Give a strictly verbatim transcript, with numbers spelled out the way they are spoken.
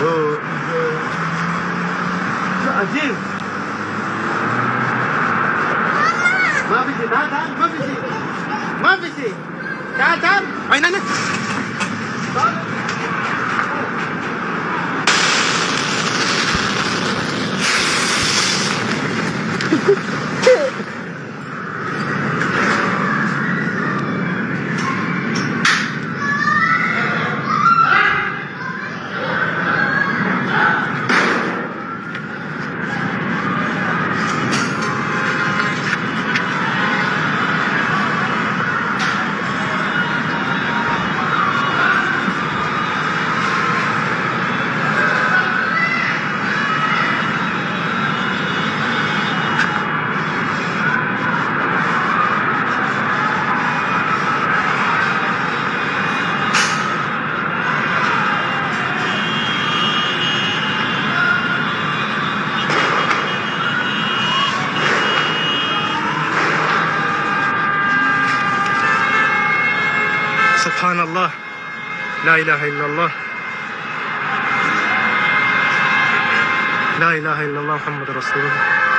عجيب. ما في شيء. تعال تعال ما في شيء. ما في شيء. تعال تعال. أين أنا؟ تعال. سبحان الله، لا إله إلا الله، لا إله إلا الله محمد رسول الله.